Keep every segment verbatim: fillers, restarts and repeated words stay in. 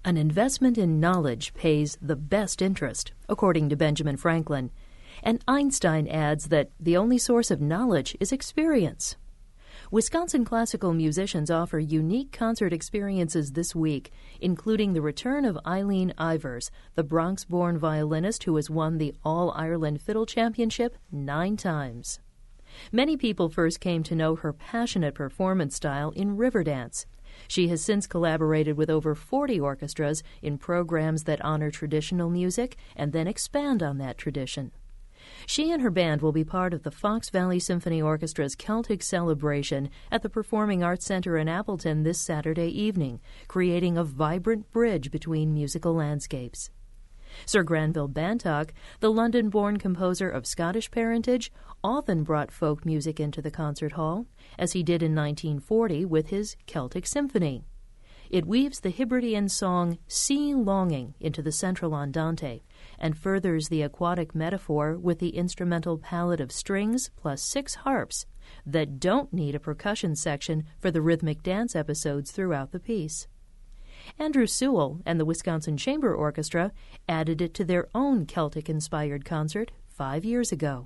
An investment in knowledge pays the best interest, according to Benjamin Franklin. And Einstein adds that the only source of knowledge is experience. Wisconsin classical musicians offer unique concert experiences this week, including the return of Eileen Ivers, the Bronx-born violinist who has won the All-Ireland Fiddle Championship nine times. Many people first came to know her passionate performance style in Riverdance. She has since collaborated with over forty orchestras in programs that honor traditional music and then expand on that tradition. She and her band will be part of the Fox Valley Symphony Orchestra's Celtic Celebration at the Performing Arts Center in Appleton this Saturday evening, creating a vibrant bridge between musical landscapes. Sir Granville Bantock, the London-born composer of Scottish parentage, often brought folk music into the concert hall, as he did in nineteen forty with his Celtic Symphony. It weaves the Hebridean song Sea Longing into the central andante and furthers the aquatic metaphor with the instrumental palette of strings plus six harps that don't need a percussion section for the rhythmic dance episodes throughout the piece. Andrew Sewell and the Wisconsin Chamber Orchestra added it to their own Celtic-inspired concert five years ago.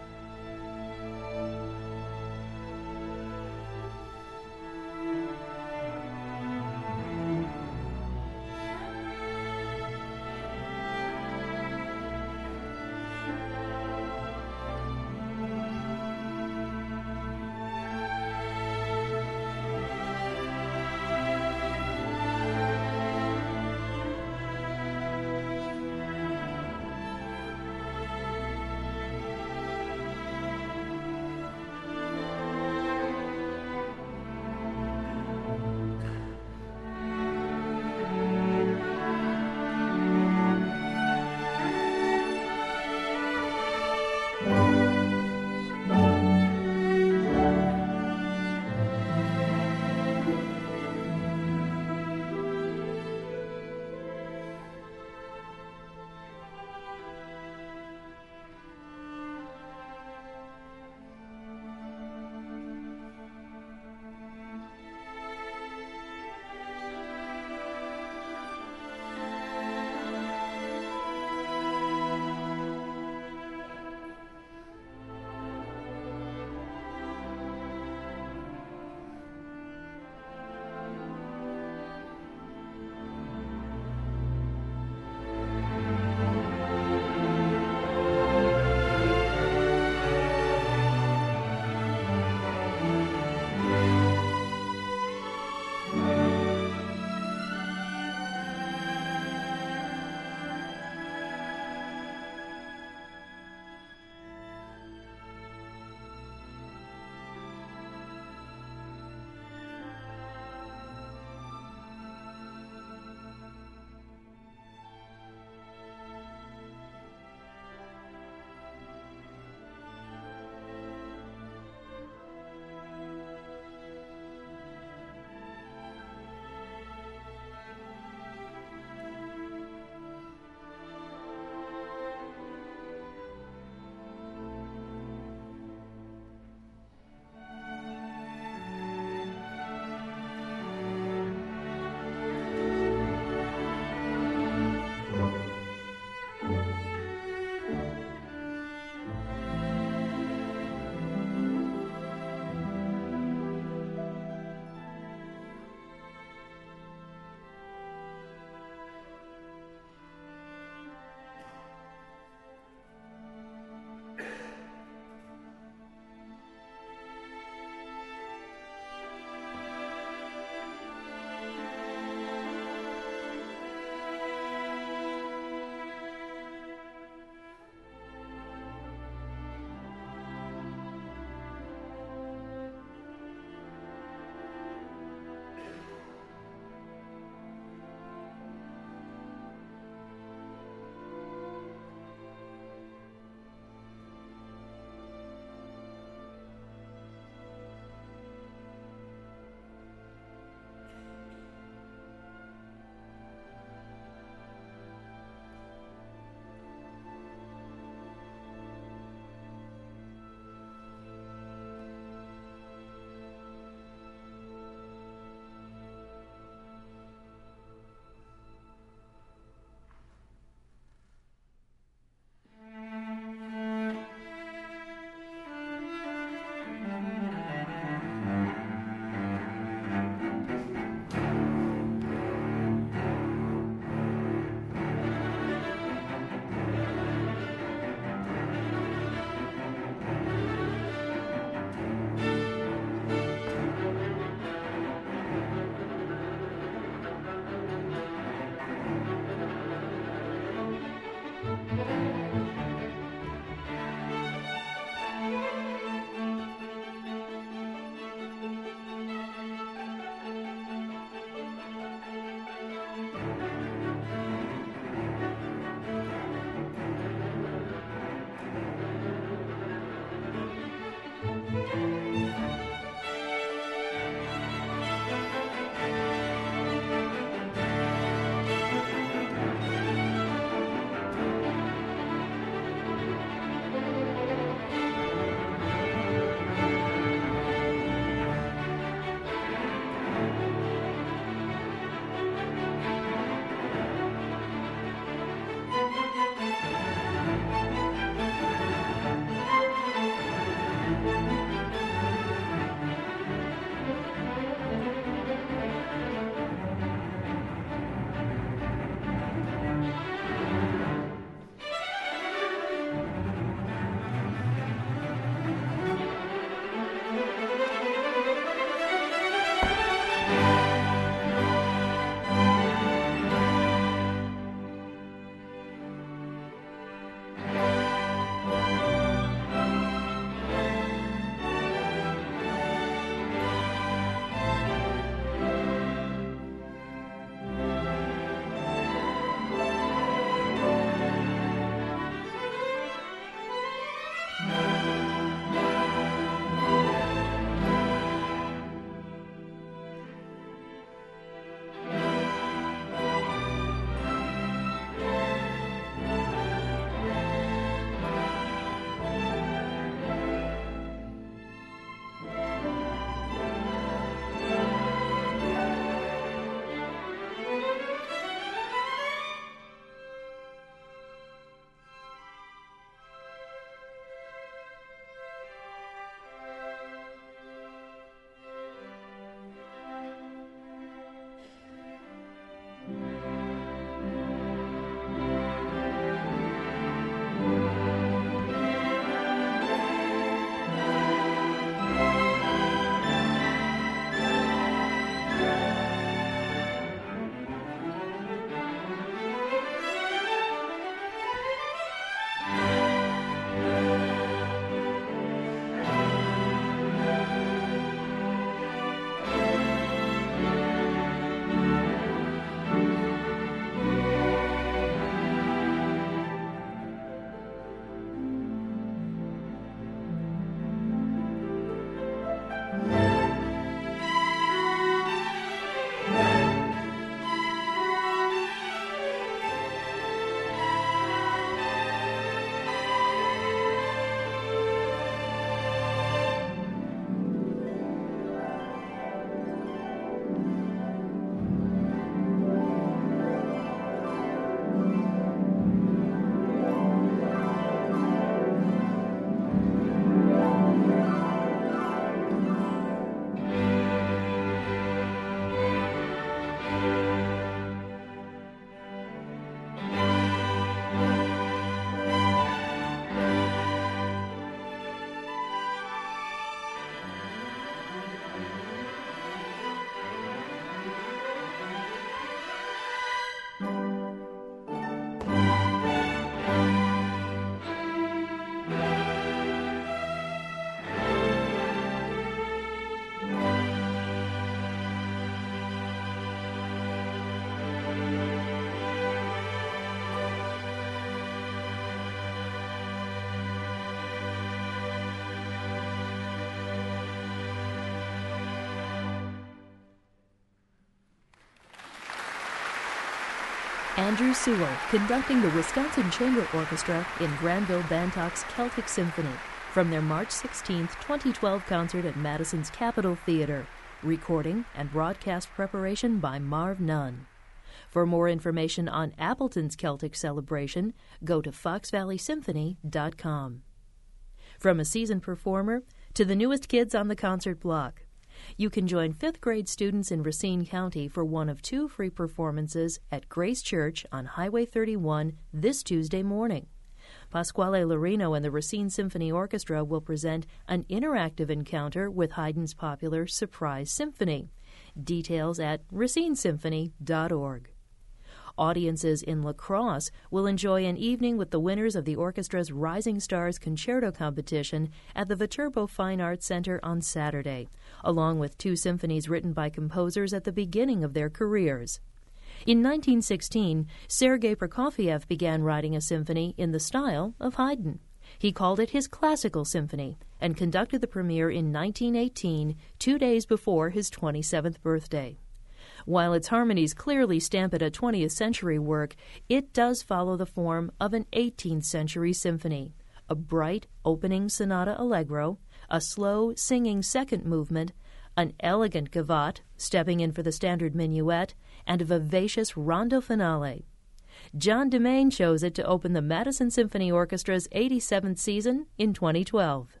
Andrew Sewell conducting the Wisconsin Chamber Orchestra in Granville Bantock's Celtic Symphony from their March sixteenth, twenty twelve concert at Madison's Capitol Theater. Recording and broadcast preparation by Marv Nunn. For more information on Appleton's Celtic celebration, go to fox valley symphony dot com. From a seasoned performer to the newest kids on the concert block, you can join fifth grade students in Racine County for one of two free performances at Grace Church on Highway thirty-one this Tuesday morning. Pasquale Lorino and the Racine Symphony Orchestra will present an interactive encounter with Haydn's popular Surprise Symphony. Details at racine symphony dot org. Audiences in La Crosse will enjoy an evening with the winners of the orchestra's Rising Stars Concerto competition at the Viterbo Fine Arts Center on Saturday, along with two symphonies written by composers at the beginning of their careers. In nineteen sixteen, Sergei Prokofiev began writing a symphony in the style of Haydn. He called it his Classical Symphony and conducted the premiere in nineteen eighteen, two days before his twenty-seventh birthday. While its harmonies clearly stamp it a twentieth century work, it does follow the form of an eighteenth century symphony, a bright opening sonata allegro, a slow singing second movement, an elegant gavotte, stepping in for the standard minuet, and a vivacious rondo finale. John DeMaine chose it to open the Madison Symphony Orchestra's eighty-seventh season in twenty twelve.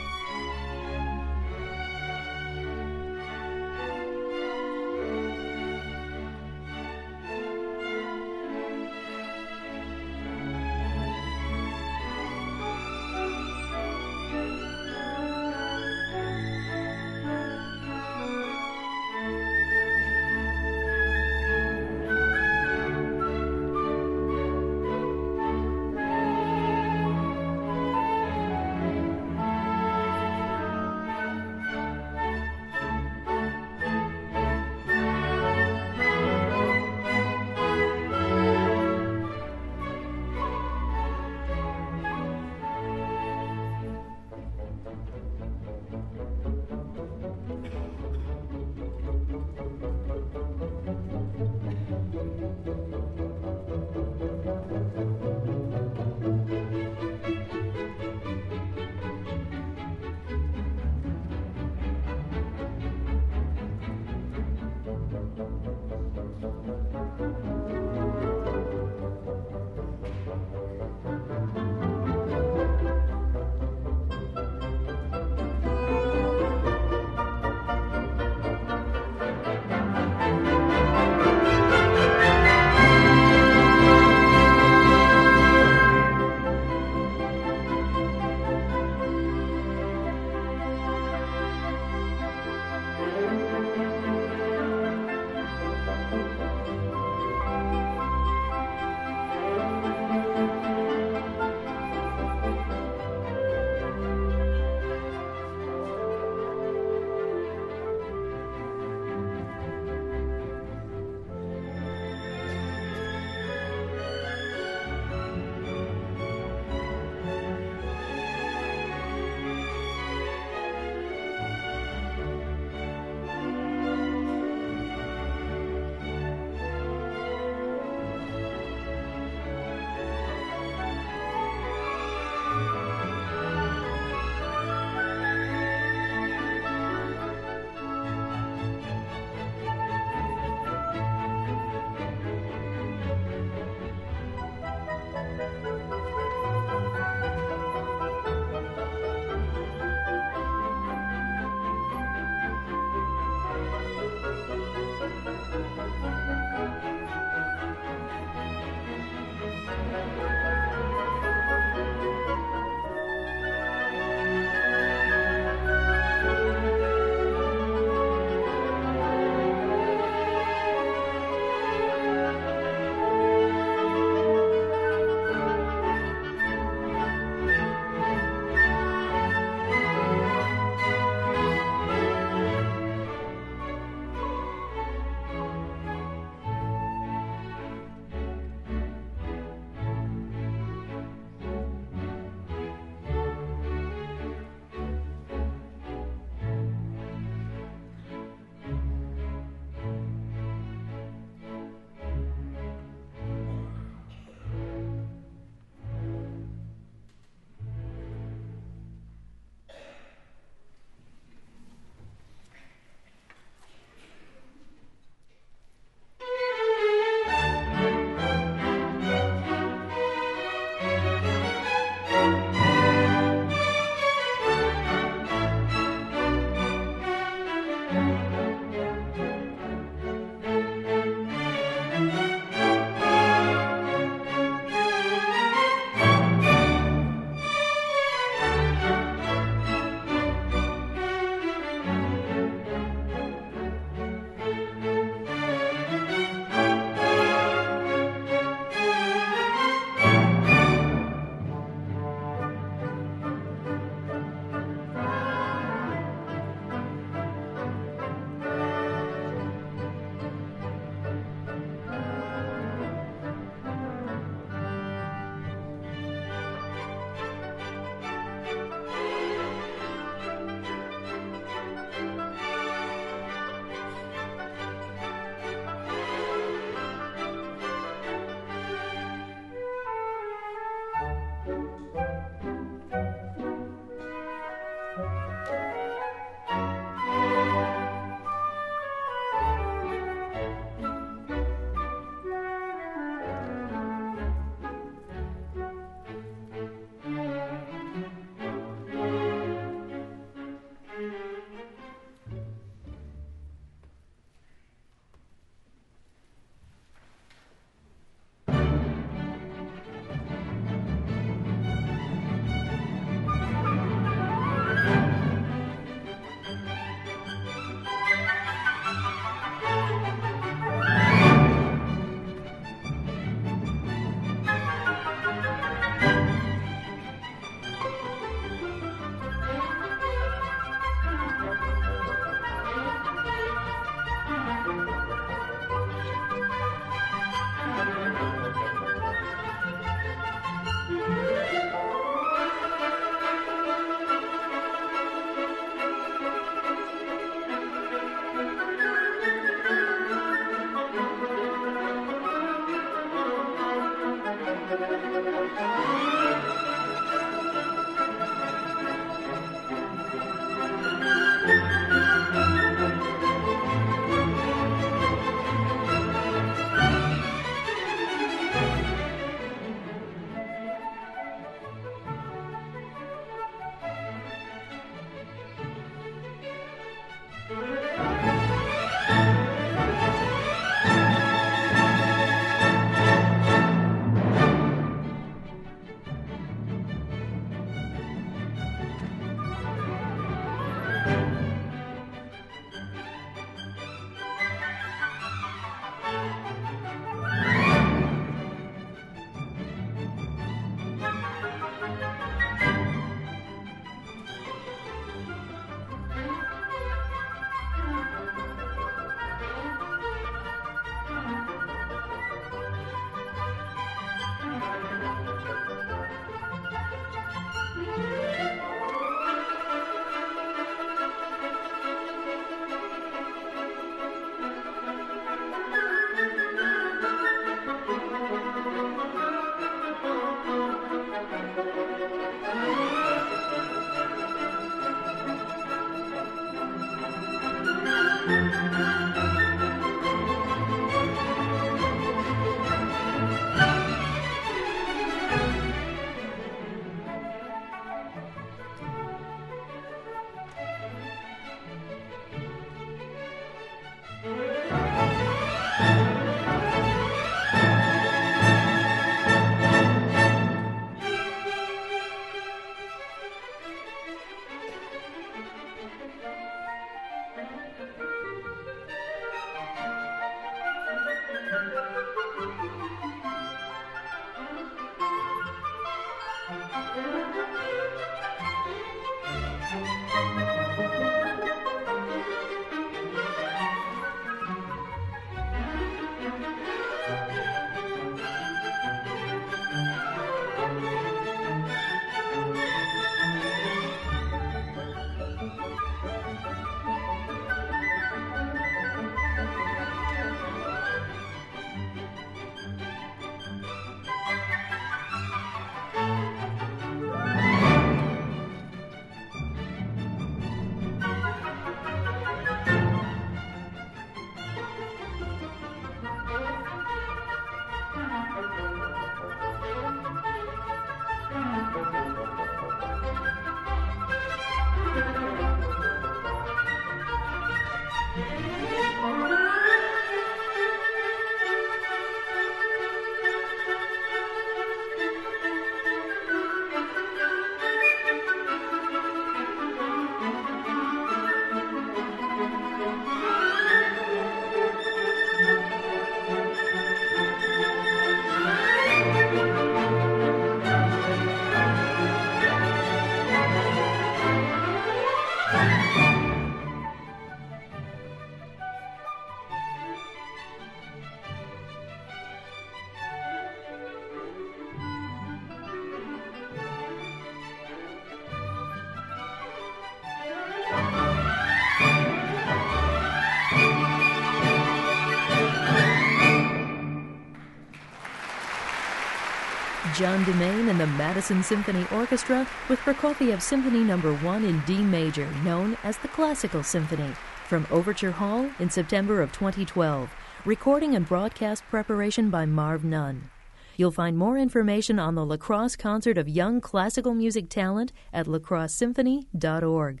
John Demain and the Madison Symphony Orchestra with Prokofiev Symphony Number one in D major, known as the Classical Symphony, from Overture Hall in September of twenty twelve. Recording and broadcast preparation by Marv Nunn. You'll find more information on the La Crosse Concert of Young Classical Music Talent at la crosse symphony dot org.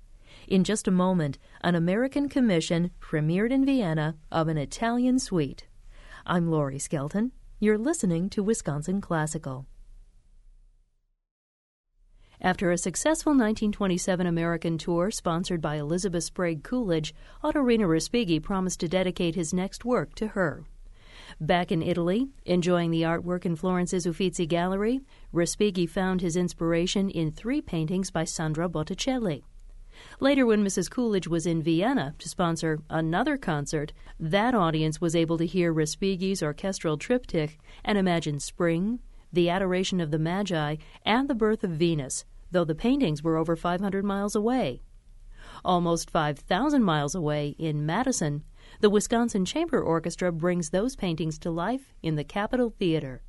In just a moment, an American commission premiered in Vienna of an Italian suite. I'm Laurie Skelton. You're listening to Wisconsin Classical. After a successful nineteen twenty-seven American tour sponsored by Elizabeth Sprague Coolidge, Ottorino Respighi promised to dedicate his next work to her. Back in Italy, enjoying the artwork in Florence's Uffizi Gallery, Respighi found his inspiration in three paintings by Sandra Botticelli. Later, when Missus Coolidge was in Vienna to sponsor another concert, that audience was able to hear Respighi's orchestral triptych and imagine spring, the adoration of the Magi, and the birth of Venus, though the paintings were over five hundred miles away. Almost five thousand miles away in Madison, the Wisconsin Chamber Orchestra brings those paintings to life in the Capitol Theater.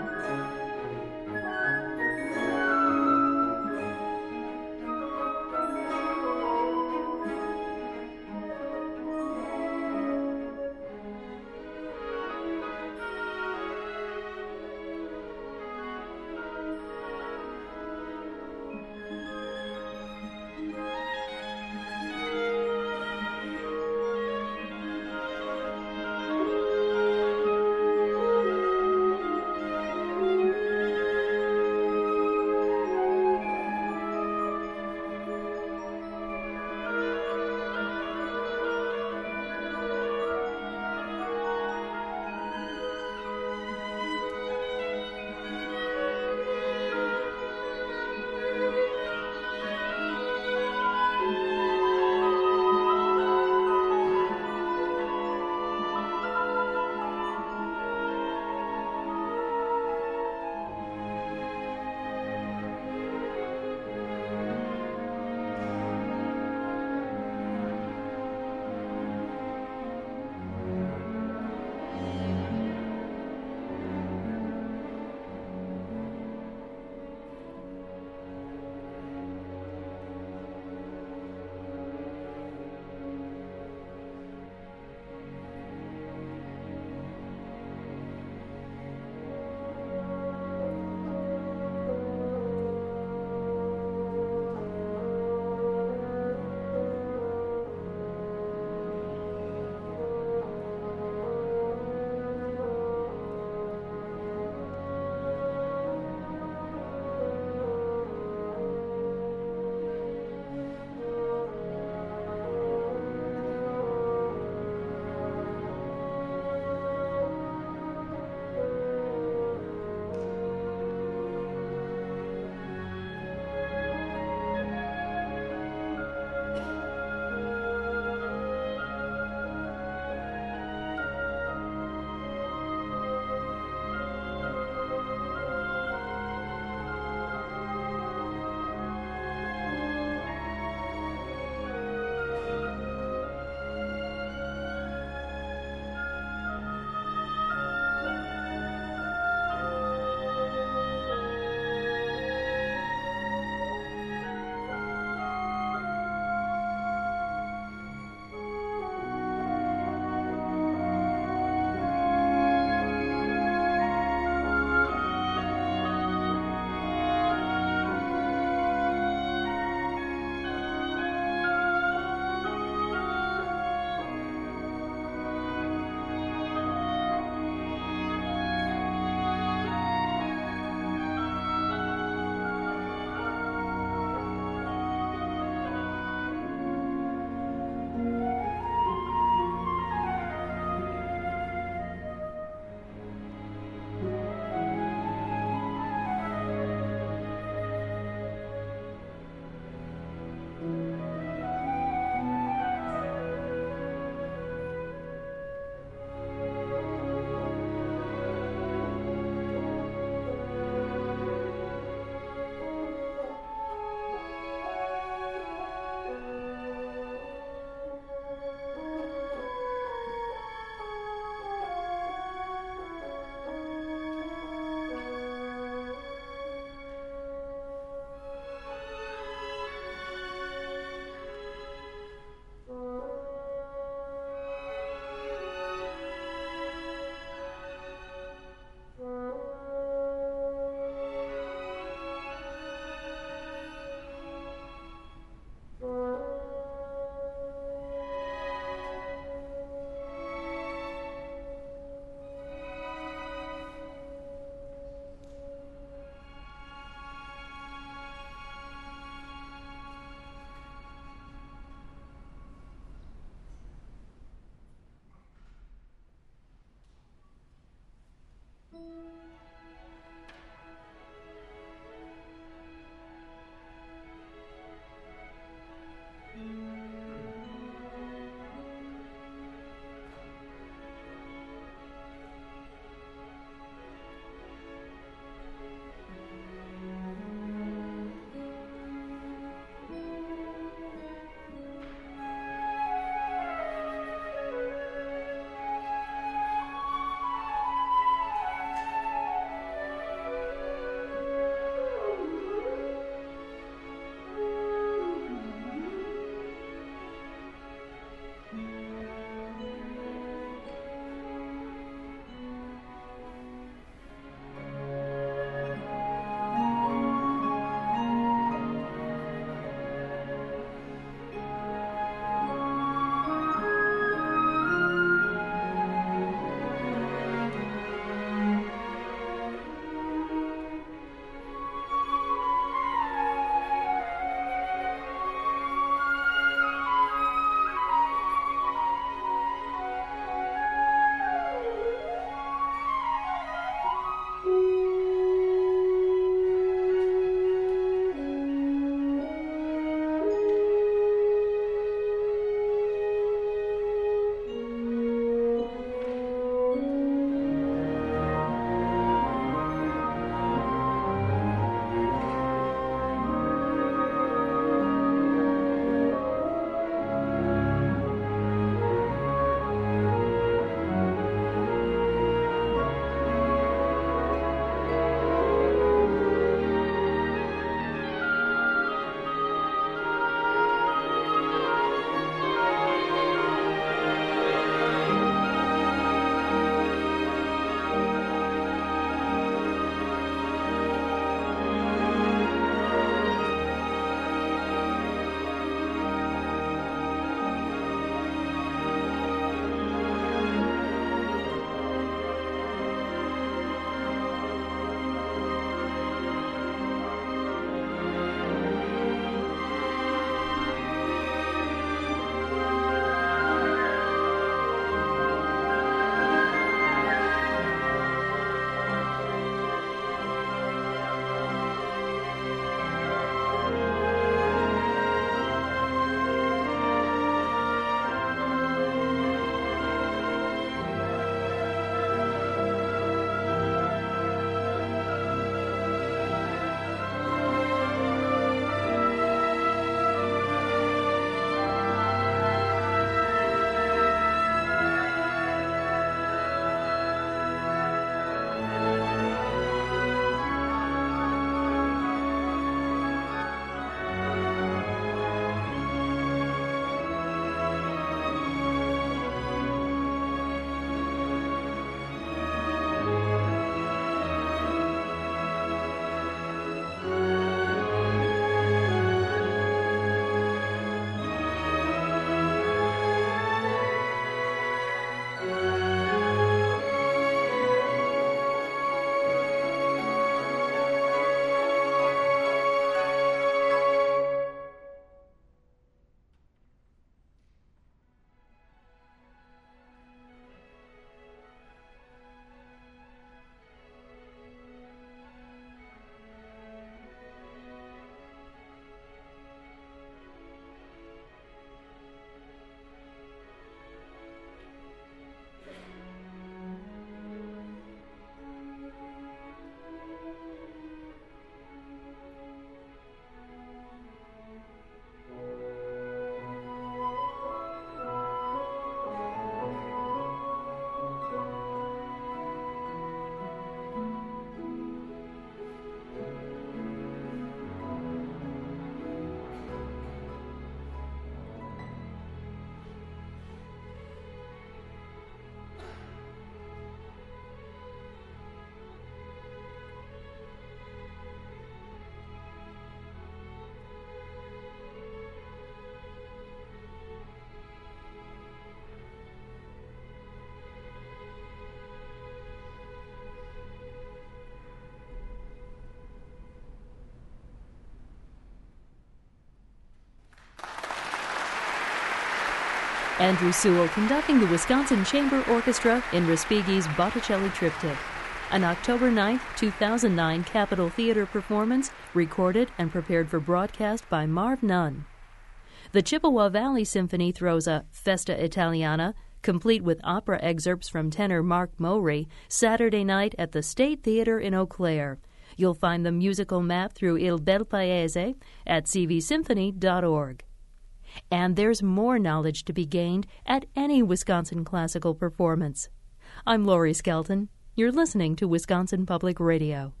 Andrew Sewell conducting the Wisconsin Chamber Orchestra in Respighi's Botticelli Triptych, an October ninth, two thousand nine Capitol Theater performance recorded and prepared for broadcast by Marv Nunn. The Chippewa Valley Symphony throws a Festa Italiana, complete with opera excerpts from tenor Mark Mowry, Saturday night at the State Theater in Eau Claire. You'll find the musical map through Il Bel Paese at c v symphony dot org. And there's more knowledge to be gained at any Wisconsin classical performance. I'm Lori Skelton. You're listening to Wisconsin Public Radio.